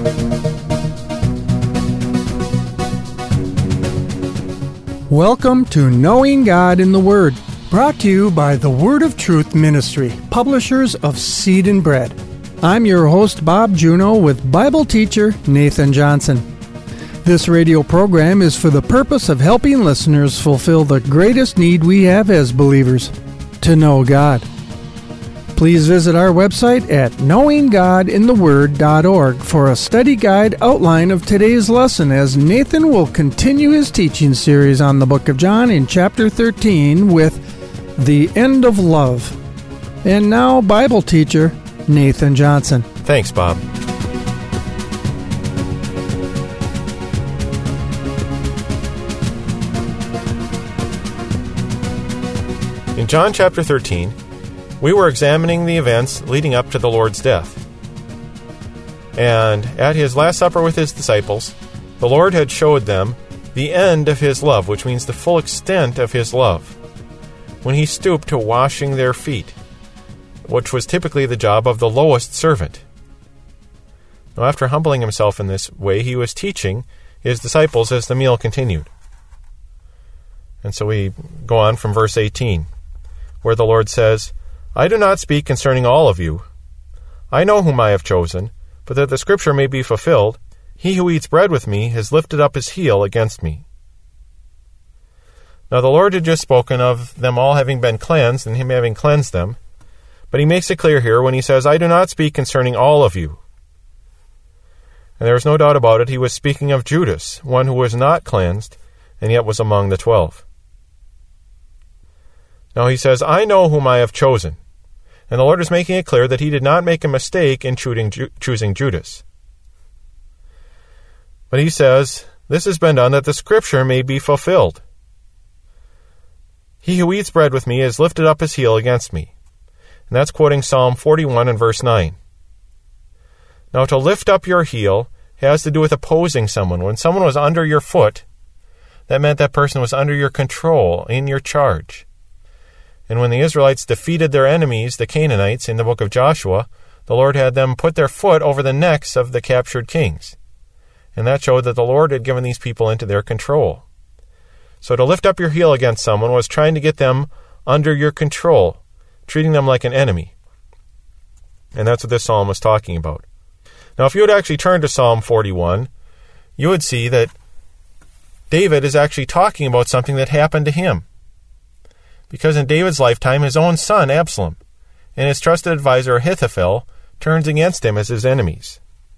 Welcome to Knowing God in the Word, brought to you by the Word of Truth Ministry, publishers of Seed and Bread. I'm your host, Bob Juneau, with Bible teacher Nathan Johnson. This radio program is for the purpose of helping listeners fulfill the greatest need we have as believers, to know God. Please visit our website at knowinggodintheword.org for a study guide outline of today's lesson as Nathan will continue his teaching series on the book of John in chapter 13 with The End of Love. And now, Bible teacher Nathan Johnson. Thanks, Bob. In John chapter 13, we were examining the events leading up to the Lord's death. And at his Last Supper with his disciples, the Lord had showed them the end of his love, which means the full extent of his love, when he stooped to washing their feet, which was typically the job of the lowest servant. Now, after humbling himself in this way, he was teaching his disciples as the meal continued. And so we go on from verse 18, where the Lord says, I do not speak concerning all of you. I know whom I have chosen, but that the scripture may be fulfilled, he who eats bread with me has lifted up his heel against me. Now the Lord had just spoken of them all having been cleansed and him having cleansed them, but he makes it clear here when he says, I do not speak concerning all of you. And there is no doubt about it, he was speaking of Judas, one who was not cleansed, and yet was among the 12. Now he says, I know whom I have chosen. And the Lord is making it clear that he did not make a mistake in choosing Judas. But he says, this has been done that the scripture may be fulfilled. He who eats bread with me has lifted up his heel against me. And that's quoting Psalm 41 and verse 9. Now to lift up your heel has to do with opposing someone. When someone was under your foot, that meant that person was under your control, in your charge. And when the Israelites defeated their enemies, the Canaanites, in the book of Joshua, the Lord had them put their foot over the necks of the captured kings. And that showed that the Lord had given these people into their control. So to lift up your heel against someone was trying to get them under your control, treating them like an enemy. And that's what this psalm was talking about. Now, if you would actually turn to Psalm 41, you would see that David is actually talking about something that happened to him. Because in David's lifetime, his own son, Absalom, and his trusted advisor, Ahithophel, turns against him as his enemies.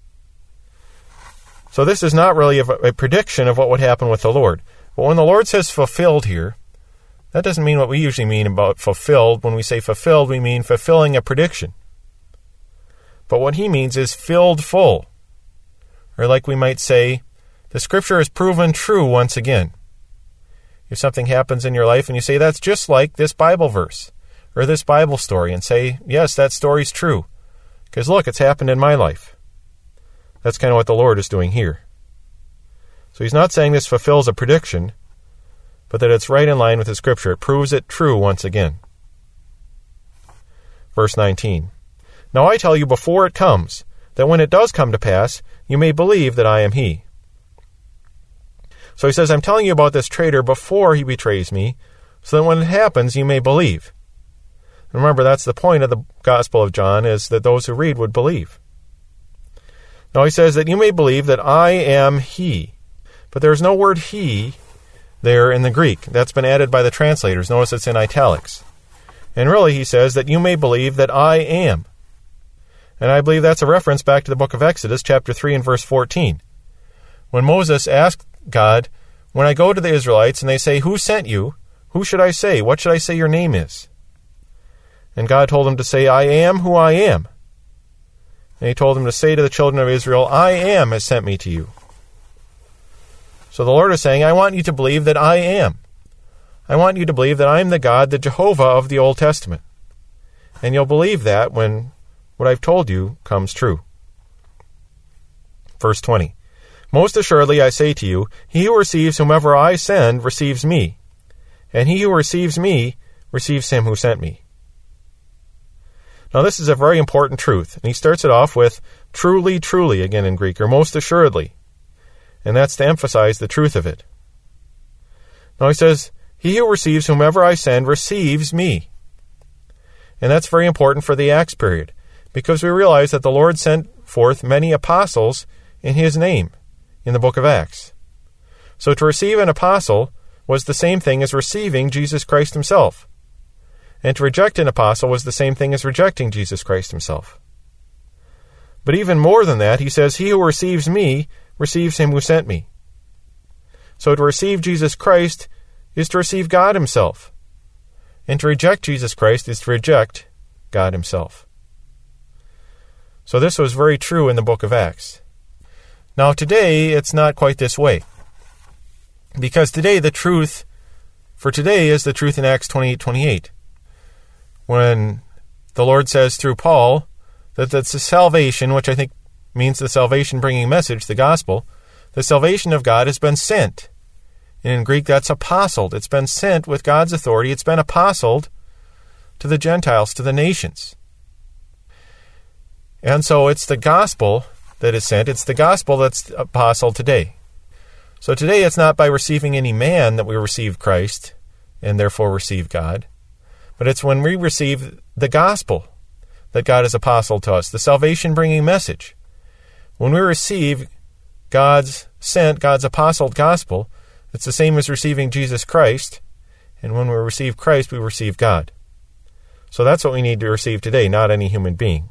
So this is not really a prediction of what would happen with the Lord. But when the Lord says fulfilled here, that doesn't mean what we usually mean about fulfilled. When we say fulfilled, we mean fulfilling a prediction. But what he means is filled full. Or like we might say, the scripture is proven true once again. If something happens in your life and you say, that's just like this Bible verse or this Bible story, and say, yes, that story's true. Because look, it's happened in my life. That's kind of what the Lord is doing here. So he's not saying this fulfills a prediction, but that it's right in line with the scripture. It proves it true once again. Verse 19. Now I tell you before it comes, that when it does come to pass, you may believe that I am he. So he says, I'm telling you about this traitor before he betrays me, so that when it happens, you may believe. And remember, that's the point of the Gospel of John, is that those who read would believe. Now he says that you may believe that I am he. But there's no word he there in the Greek. That's been added by the translators. Notice it's in italics. And really, he says that you may believe that I am. And I believe that's a reference back to the book of Exodus, chapter 3 and verse 14. When Moses asked God, when I go to the Israelites and they say, who sent you? Who should I say? What should I say your name is? And God told him to say, I am who I am. And he told him to say to the children of Israel, I am has sent me to you. So the Lord is saying, I want you to believe that I am. I want you to believe that I am the God, the Jehovah of the Old Testament. And you'll believe that when what I've told you comes true. Verse 20. Most assuredly I say to you, he who receives whomever I send receives me, and he who receives me receives him who sent me. Now this is a very important truth, and he starts it off with truly, truly, again in Greek, or most assuredly. And that's to emphasize the truth of it. Now he says, he who receives whomever I send receives me. And that's very important for the Acts period, because we realize that the Lord sent forth many apostles in his name in the book of Acts. So to receive an apostle was the same thing as receiving Jesus Christ himself. And to reject an apostle was the same thing as rejecting Jesus Christ himself. But even more than that, he says, he who receives me receives him who sent me. So to receive Jesus Christ is to receive God himself. And to reject Jesus Christ is to reject God himself. So this was very true in the book of Acts. Now today, it's not quite this way. Because today, the truth for today is the truth in Acts 28:28. When the Lord says through Paul that that's the salvation, which I think means the salvation-bringing message, the gospel, the salvation of God has been sent. And in Greek, that's apostled. It's been sent with God's authority. It's been apostled to the Gentiles, to the nations. And so it's the gospel that is sent. It's the gospel that's apostled today. So today it's not by receiving any man that we receive Christ and therefore receive God. But it's when we receive the gospel that God has apostled to us, the salvation-bringing message. When we receive God's sent, God's apostled gospel, it's the same as receiving Jesus Christ. And when we receive Christ, we receive God. So that's what we need to receive today, not any human being.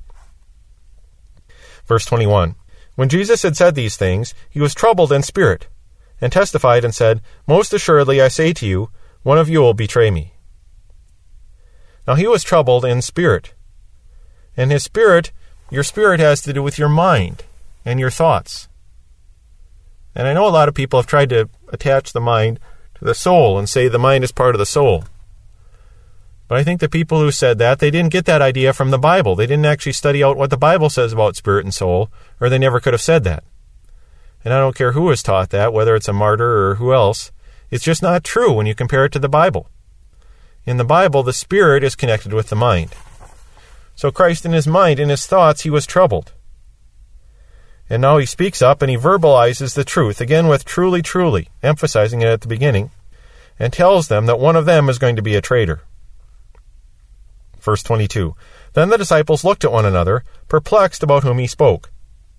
Verse 21. When Jesus had said these things, he was troubled in spirit, and testified and said, most assuredly I say to you, one of you will betray me. Now he was troubled in spirit. And his spirit, your spirit has to do with your mind and your thoughts. And I know a lot of people have tried to attach the mind to the soul and say the mind is part of the soul. But I think the people who said that, they didn't get that idea from the Bible. They didn't actually study out what the Bible says about spirit and soul, or they never could have said that. And I don't care who has taught that, whether it's a martyr or who else. It's just not true when you compare it to the Bible. In the Bible, the spirit is connected with the mind. So Christ in his mind, in his thoughts, he was troubled. And now he speaks up and he verbalizes the truth, again with truly, truly, emphasizing it at the beginning, and tells them that one of them is going to be a traitor. Verse 22. Then the disciples looked at one another, perplexed about whom he spoke.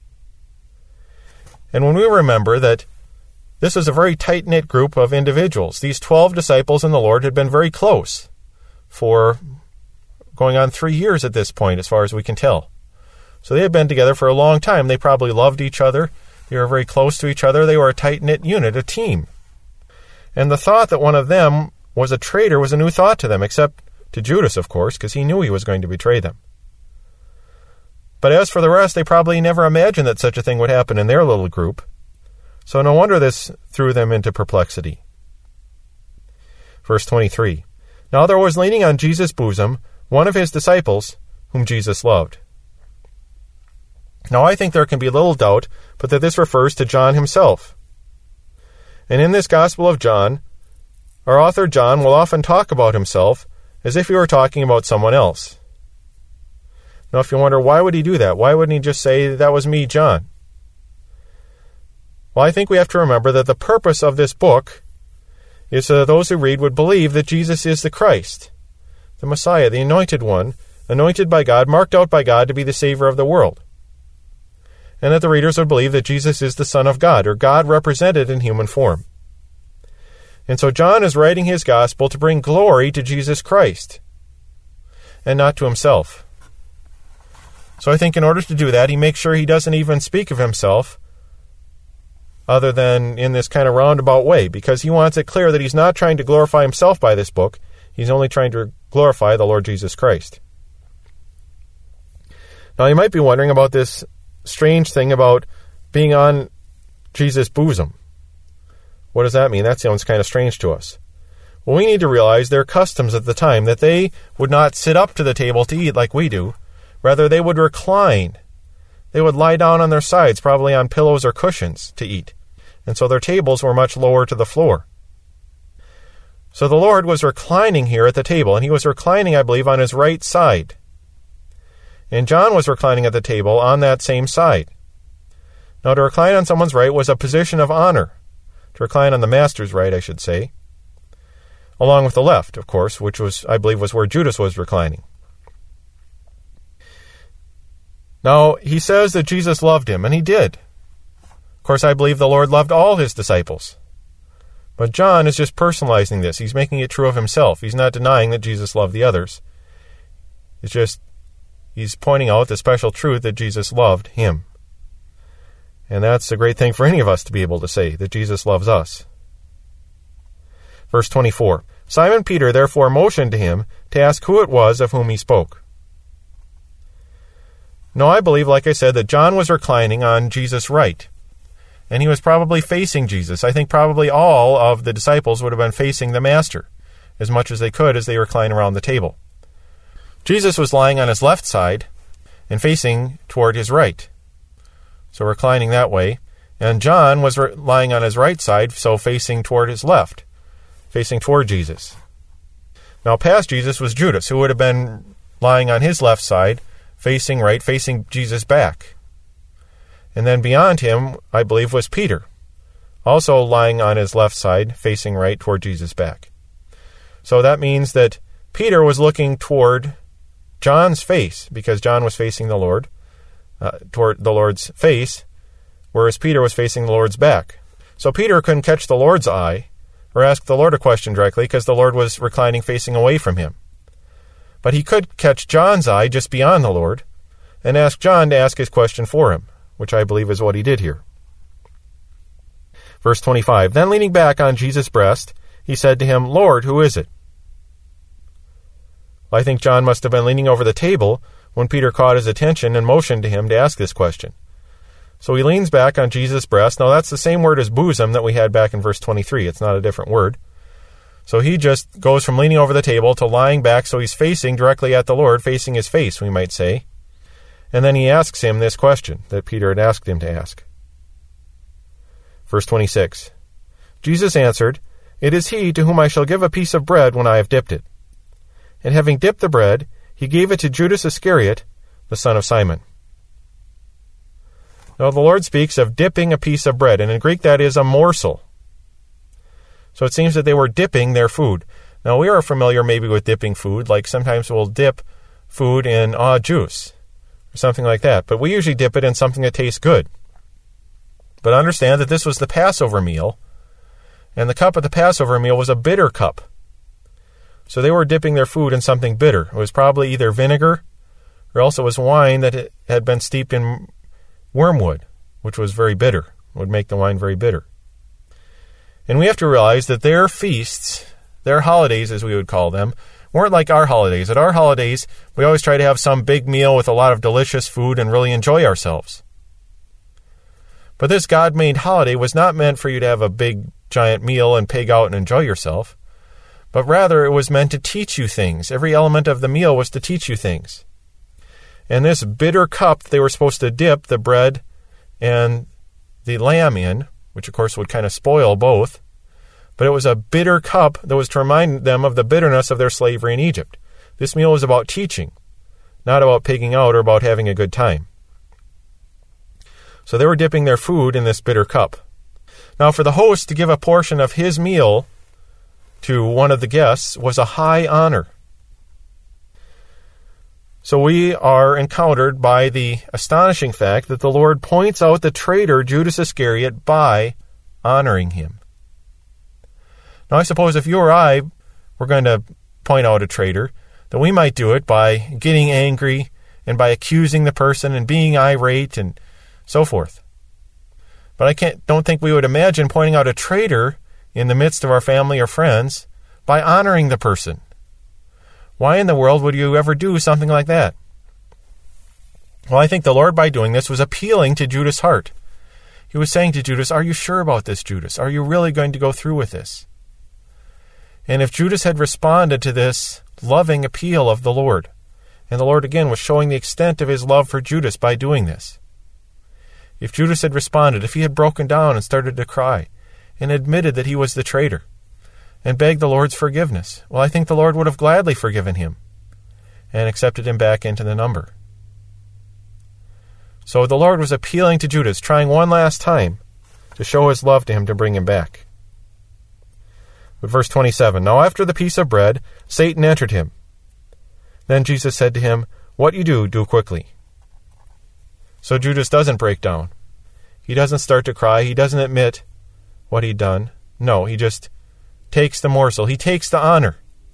And when we remember that this was a very tight-knit group of individuals, these 12 disciples and the Lord had been very close for going on 3 years at this point, as far as we can tell. So they had been together for a long time. They probably loved each other. They were very close to each other. They were a tight-knit unit, a team. And the thought that one of them was a traitor was a new thought to them, except to Judas, of course, because he knew he was going to betray them. But as for the rest, they probably never imagined that such a thing would happen in their little group. So no wonder this threw them into perplexity. Verse 23. Now there was leaning on Jesus' bosom one of his disciples, whom Jesus loved. Now I think there can be little doubt but that this refers to John himself. And in this Gospel of John, our author John will often talk about himself as if he were talking about someone else. Now if you wonder, why would he do that? Why wouldn't he just say, that was me, John? Well, I think we have to remember that the purpose of this book is so that those who read would believe that Jesus is the Christ, the Messiah, the Anointed One, anointed by God, marked out by God to be the Savior of the world. And that the readers would believe that Jesus is the Son of God, or God represented in human form. And so John is writing his gospel to bring glory to Jesus Christ, and not to himself. So I think in order to do that, he makes sure he doesn't even speak of himself other than in this kind of roundabout way, because he wants it clear that he's not trying to glorify himself by this book. He's only trying to glorify the Lord Jesus Christ. Now you might be wondering about this strange thing about being on Jesus' bosom. What does that mean? That sounds kind of strange to us. Well, we need to realize their customs at the time, that they would not sit up to the table to eat like we do. Rather, they would recline. They would lie down on their sides, probably on pillows or cushions, to eat. And so their tables were much lower to the floor. So the Lord was reclining here at the table, and he was reclining, I believe, on his right side. and John was reclining at the table on that same side. Now, to recline on someone's right was a position of honor. To recline on the master's right, I should say. Along with the left, of course, which was, I believe, was where Judas was reclining. Now, he says that Jesus loved him, and he did. Of course, I believe the Lord loved all his disciples. But John is just personalizing this. He's making it true of himself. He's not denying that Jesus loved the others. It's just, he's pointing out the special truth that Jesus loved him. And that's a great thing for any of us to be able to say, that Jesus loves us. Verse 24, Simon Peter therefore motioned to him to ask who it was of whom he spoke. Now, I believe, like I said, that John was reclining on Jesus' right. And he was probably facing Jesus. I think probably all of the disciples would have been facing the Master, as much as they could as they recline around the table. Jesus was lying on his left side and facing toward his right, so reclining that way. And John was lying on his right side, so facing toward his left, facing toward Jesus. Now, past Jesus was Judas, who would have been lying on his left side, facing right, facing Jesus back. And then beyond him, I believe, was Peter, also lying on his left side, facing right toward Jesus' back. So that means that Peter was looking toward John's face, because John was facing the Lord, toward the Lord's face, whereas Peter was facing the Lord's back. So Peter couldn't catch the Lord's eye or ask the Lord a question directly, because the Lord was reclining facing away from him. But he could catch John's eye just beyond the Lord and ask John to ask his question for him, which I believe is what he did here. Verse 25, Then leaning back on Jesus' breast, he said to him, Lord, who is it? Well, I think John must have been leaning over the table when Peter caught his attention and motioned to him to ask this question. So he leans back on Jesus' breast. Now, that's the same word as bosom that we had back in verse 23. It's not a different word. So he just goes from leaning over the table to lying back, so he's facing directly at the Lord, facing his face, we might say. And then he asks him this question that Peter had asked him to ask. Verse 26, Jesus answered, It is he to whom I shall give a piece of bread when I have dipped it. And having dipped the bread, he gave it to Judas Iscariot, the son of Simon. Now the Lord speaks of dipping a piece of bread, and in Greek that is a morsel. So it seems that they were dipping their food. Now we are familiar maybe with dipping food, like sometimes we'll dip food in juice or something like that. But we usually dip it in something that tastes good. But understand that this was the Passover meal, and the cup of the Passover meal was a bitter cup. So they were dipping their food in something bitter. It was probably either vinegar, or else it was wine that had been steeped in wormwood, which was very bitter, would make the wine very bitter. And we have to realize that their feasts, their holidays as we would call them, weren't like our holidays. At our holidays, we always try to have some big meal with a lot of delicious food and really enjoy ourselves. But this God-made holiday was not meant for you to have a big, giant meal and pig out and enjoy yourself, but rather it was meant to teach you things. Every element of the meal was to teach you things. And this bitter cup they were supposed to dip the bread and the lamb in, which of course would kind of spoil both, but it was a bitter cup that was to remind them of the bitterness of their slavery in Egypt. This meal was about teaching, not about pigging out or about having a good time. So they were dipping their food in this bitter cup. Now, for the host to give a portion of his meal to one of the guests was a high honor. So we are encountered by the astonishing fact that the Lord points out the traitor Judas Iscariot by honoring him. Now, I suppose if you or I were going to point out a traitor, that we might do it by getting angry and by accusing the person and being irate and so forth. But I don't think we would imagine pointing out a traitor in the midst of our family or friends by honoring the person. Why in the world would you ever do something like that? Well, I think the Lord, by doing this, was appealing to Judas' heart. He was saying to Judas, are you sure about this, Judas? Are you really going to go through with this? And if Judas had responded to this loving appeal of the Lord, and the Lord again was showing the extent of his love for Judas by doing this, if Judas had responded, if he had broken down and started to cry, and admitted that he was the traitor, and begged the Lord's forgiveness, well, I think the Lord would have gladly forgiven him and accepted him back into the number. So the Lord was appealing to Judas, trying one last time to show his love to him to bring him back. But verse 27, Now after the piece of bread, Satan entered him. Then Jesus said to him, What you do quickly. So Judas doesn't break down. He doesn't start to cry. He doesn't admit what he'd done. No, he just takes the morsel. He takes the honor.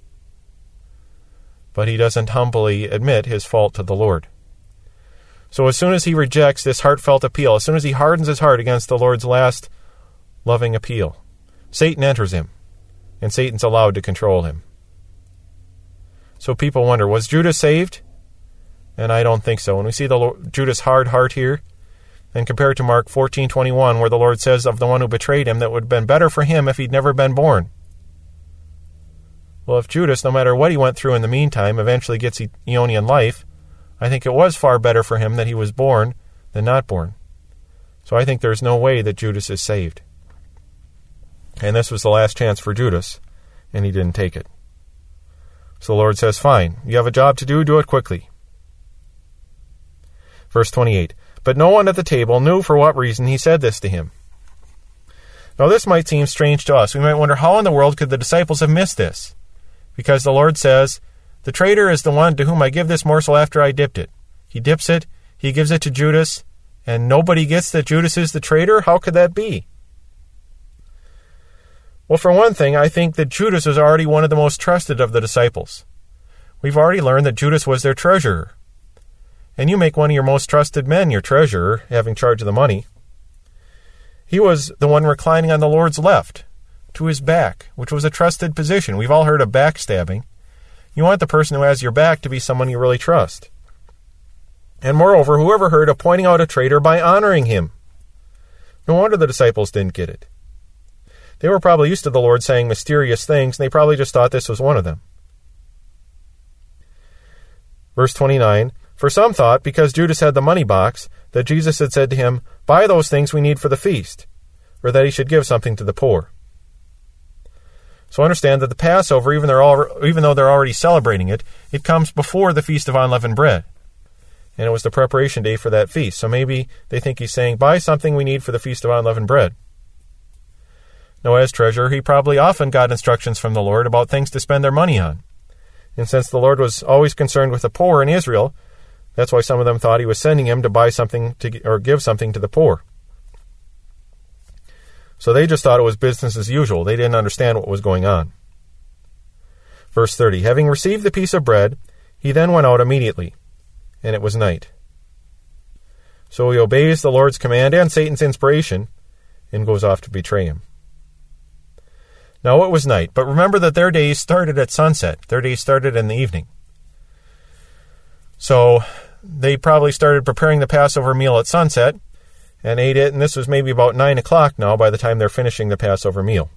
But he doesn't humbly admit his fault to the Lord. So as soon as he rejects this heartfelt appeal, as soon as he hardens his heart against the Lord's last loving appeal, Satan enters him, and Satan's allowed to control him. So people wonder, was Judas saved? And I don't think so. When we see Judas' hard heart here, and compare it to Mark 14:21, where the Lord says of the one who betrayed him that it would have been better for him if he'd never been born. Well, if Judas, no matter what he went through in the meantime, eventually gets Aeonian life, I think it was far better for him that he was born than not born. So I think there's no way that Judas is saved. And this was the last chance for Judas, and he didn't take it. So the Lord says, Fine, you have a job to do it quickly. Verse 28, But no one at the table knew for what reason he said this to him. Now this might seem strange to us. We might wonder, how in the world could the disciples have missed this? Because the Lord says, The traitor is the one to whom I give this morsel after I dipped it. He dips it, he gives it to Judas, and nobody gets that Judas is the traitor? How could that be? Well, for one thing, I think that Judas was already one of the most trusted of the disciples. We've already learned that Judas was their treasurer. And you make one of your most trusted men your treasurer, having charge of the money. He was the one reclining on the Lord's left, to his back, which was a trusted position. We've all heard of backstabbing. You want the person who has your back to be someone you really trust. And moreover, whoever heard of pointing out a traitor by honoring him? No wonder the disciples didn't get it. They were probably used to the Lord saying mysterious things, and they probably just thought this was one of them. Verse 29, For some thought, because Judas had the money box, that Jesus had said to him, Buy those things we need for the feast, or that he should give something to the poor. So understand that the Passover, even though they're already celebrating it, it comes before the Feast of Unleavened Bread. And it was the preparation day for that feast. So maybe they think he's saying, Buy something we need for the Feast of Unleavened Bread. Now, as treasurer, he probably often got instructions from the Lord about things to spend their money on. And since the Lord was always concerned with the poor in Israel, that's why some of them thought he was sending him to buy something or give something to the poor. So they just thought it was business as usual. They didn't understand what was going on. Verse 30, Having received the piece of bread, he then went out immediately, and it was night. So he obeys the Lord's command and Satan's inspiration, and goes off to betray him. Now it was night, but remember that their days started at sunset. Their days started in the evening. So they probably started preparing the Passover meal at sunset and ate it, and this was maybe about 9 o'clock now by the time they're finishing the Passover meal.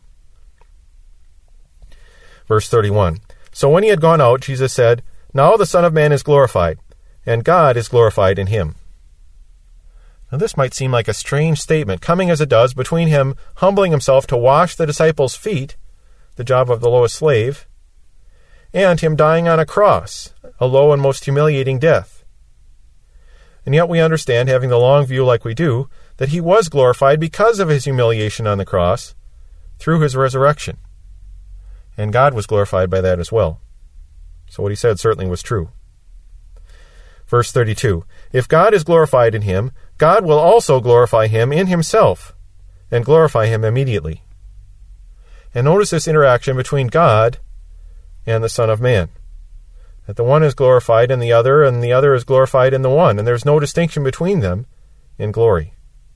Verse 31, So when he had gone out, Jesus said, Now the Son of Man is glorified, and God is glorified in him. Now this might seem like a strange statement, coming as it does between him humbling himself to wash the disciples' feet, the job of the lowest slave, and him dying on a cross, a low and most humiliating death. And yet we understand, having the long view like we do, that he was glorified because of his humiliation on the cross through his resurrection. And God was glorified by that as well. So what he said certainly was true. Verse 32, If God is glorified in him, God will also glorify him in himself, and glorify him immediately. And notice this interaction between God and the Son of Man. That the one is glorified in the other, and the other is glorified in the one, and there's no distinction between them in glory.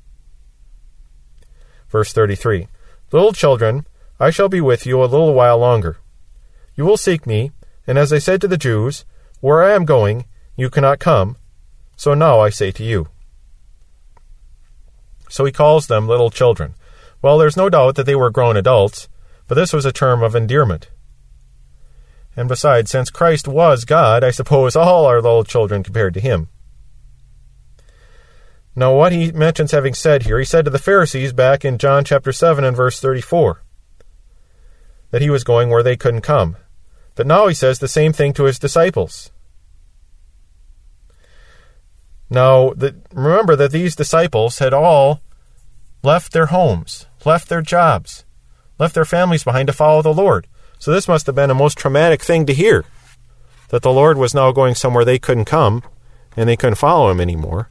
Verse 33, Little children, I shall be with you a little while longer. You will seek me, and as I said to the Jews, Where I am going, you cannot come, so now I say to you. So he calls them little children. Well, there's no doubt that they were grown adults, but this was a term of endearment. And besides, since Christ was God, I suppose all are little children compared to him. Now, what he mentions having said here, he said to the Pharisees back in John chapter 7 and verse 34, that he was going where they couldn't come. But now he says the same thing to his disciples. Now, remember that these disciples had all left their homes, left their jobs, left their families behind to follow the Lord. So this must have been a most traumatic thing to hear, that the Lord was now going somewhere they couldn't come, and they couldn't follow him anymore.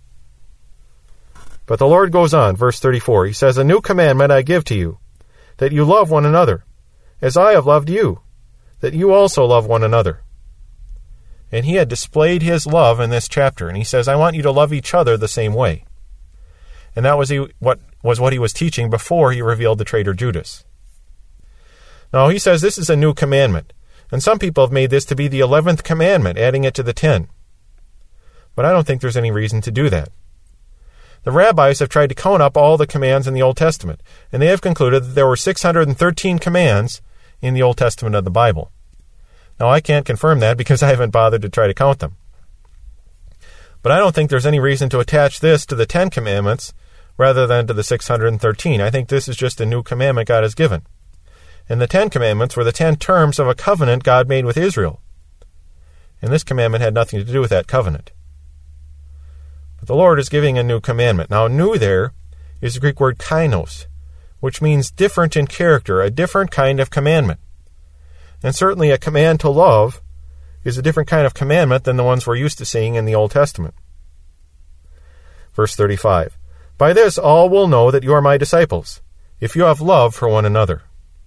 But the Lord goes on, verse 34. He says, "A new commandment I give to you, that you love one another, as I have loved you, that you also love one another." And he had displayed his love in this chapter, and he says, I want you to love each other the same way. And that was what he was teaching before he revealed the traitor Judas. Now, he says this is a new commandment, and some people have made this to be the 11th commandment, adding it to the 10. But I don't think there's any reason to do that. The rabbis have tried to count up all the commands in the Old Testament, and they have concluded that there were 613 commands in the Old Testament of the Bible. Now, I can't confirm that because I haven't bothered to try to count them. But I don't think there's any reason to attach this to the 10 commandments rather than to the 613. I think this is just a new commandment God has given. And the 10 commandments were the 10 terms of a covenant God made with Israel. And this commandment had nothing to do with that covenant. But the Lord is giving a new commandment. Now, new there is the Greek word kainos, which means different in character, a different kind of commandment. And certainly a command to love is a different kind of commandment than the ones we're used to seeing in the Old Testament. Verse 35, "By this all will know that you are my disciples, if you have love for one another."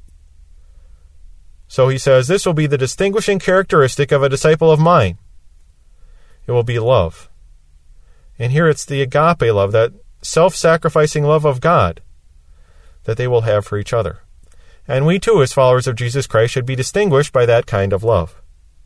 So he says, this will be the distinguishing characteristic of a disciple of mine. It will be love. And here it's the agape love, that self-sacrificing love of God, that they will have for each other. And we too, as followers of Jesus Christ, should be distinguished by that kind of love.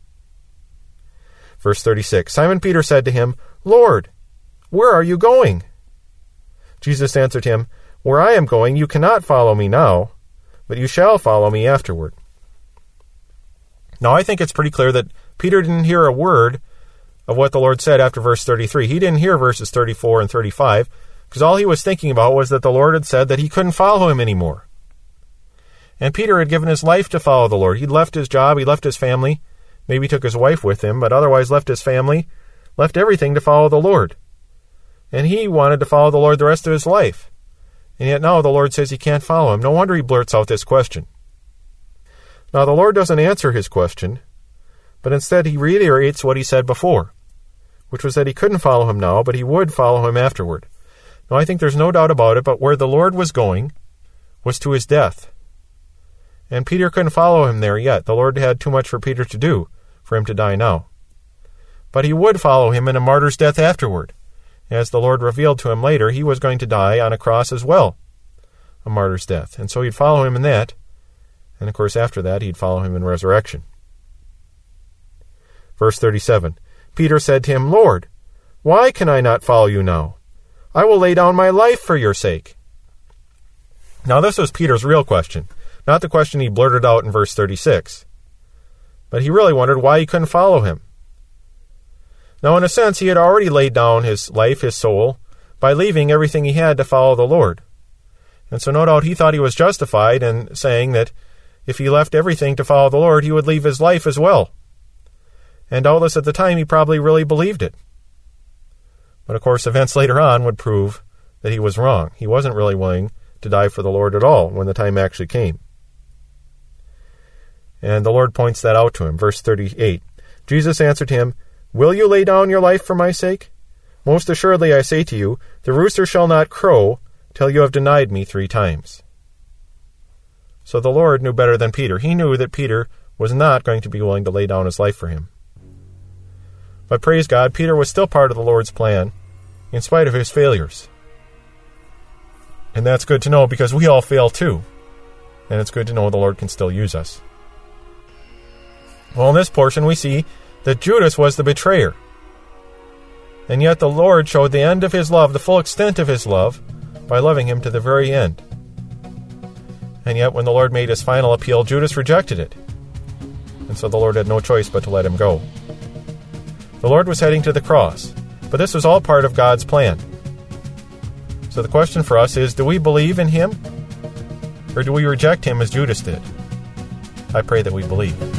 Verse 36, "Simon Peter said to him, 'Lord, where are you going?' Jesus answered him, 'Where I am going, you cannot follow me now, but you shall follow me afterward.'" Now, I think it's pretty clear that Peter didn't hear a word of what the Lord said after verse 33. He didn't hear verses 34 and 35, because all he was thinking about was that the Lord had said that he couldn't follow him anymore. And Peter had given his life to follow the Lord. He'd left his job, he left his family, maybe took his wife with him, but otherwise left his family, left everything to follow the Lord. And he wanted to follow the Lord the rest of his life. And yet now the Lord says he can't follow him. No wonder he blurts out this question. Now, the Lord doesn't answer his question, but instead he reiterates what he said before, which was that he couldn't follow him now, but he would follow him afterward. Now, I think there's no doubt about it, but where the Lord was going was to his death. And Peter couldn't follow him there yet. The Lord had too much for Peter to do for him to die now. But he would follow him in a martyr's death afterward. As the Lord revealed to him later, he was going to die on a cross as well, a martyr's death. And so he'd follow him in that. And of course, after that, he'd follow him in resurrection. Verse 37, "Peter said to him, 'Lord, why can I not follow you now? I will lay down my life for your sake.'" Now, this was Peter's real question, not the question he blurted out in verse 36. But he really wondered why he couldn't follow him. Now, in a sense, he had already laid down his life, his soul, by leaving everything he had to follow the Lord. And so no doubt he thought he was justified in saying that if he left everything to follow the Lord, he would leave his life as well. And doubtless at the time he probably really believed it. But of course, events later on would prove that he was wrong. He wasn't really willing to die for the Lord at all when the time actually came. And the Lord points that out to him. Verse 38, "Jesus answered him, 'Will you lay down your life for my sake? Most assuredly I say to you, the rooster shall not crow till you have denied me 3 times. So the Lord knew better than Peter. He knew that Peter was not going to be willing to lay down his life for him. But praise God, Peter was still part of the Lord's plan, in spite of his failures. And that's good to know, because we all fail too. And it's good to know the Lord can still use us. Well, in this portion we see that Judas was the betrayer. And yet the Lord showed the end of his love, the full extent of his love, by loving him to the very end. And yet when the Lord made his final appeal, Judas rejected it. And so the Lord had no choice but to let him go. The Lord was heading to the cross, but this was all part of God's plan. So the question for us is, do we believe in him? Or do we reject him as Judas did? I pray that we believe.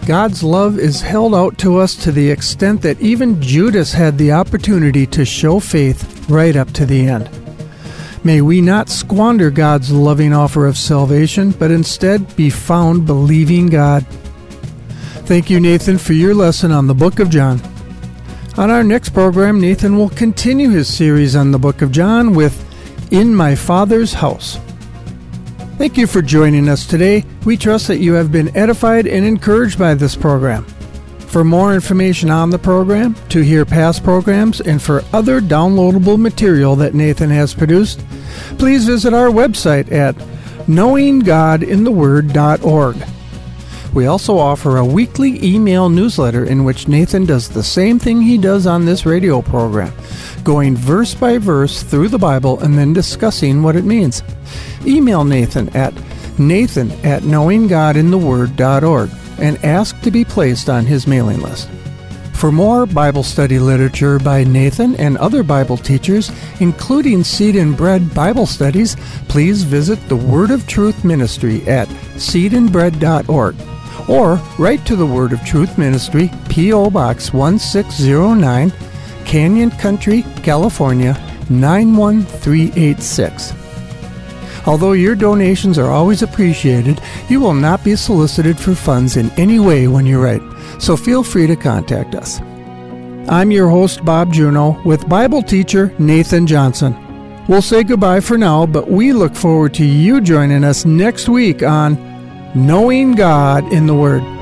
God's love is held out to us to the extent that even Judas had the opportunity to show faith right up to the end. May we not squander God's loving offer of salvation, but instead be found believing God. Thank you, Nathan, for your lesson on the book of John. On our next program, Nathan will continue his series on the book of John with In My Father's House. Thank you for joining us today. We trust that you have been edified and encouraged by this program. For more information on the program, to hear past programs, and for other downloadable material that Nathan has produced, please visit our website at knowinggodintheword.org. We also offer a weekly email newsletter in which Nathan does the same thing he does on this radio program, going verse by verse through the Bible and then discussing what it means. Email Nathan at knowinggodintheword.org and ask to be placed on his mailing list. For more Bible study literature by Nathan and other Bible teachers, including Seed and Bread Bible studies, please visit the Word of Truth Ministry at seedandbread.org or write to the Word of Truth Ministry, P.O. Box 1609, Canyon Country, California, 91386. Although your donations are always appreciated, you will not be solicited for funds in any way when you write, so feel free to contact us. I'm your host, Bob Juneau, with Bible teacher Nathan Johnson. We'll say goodbye for now, but we look forward to you joining us next week on Knowing God in the Word.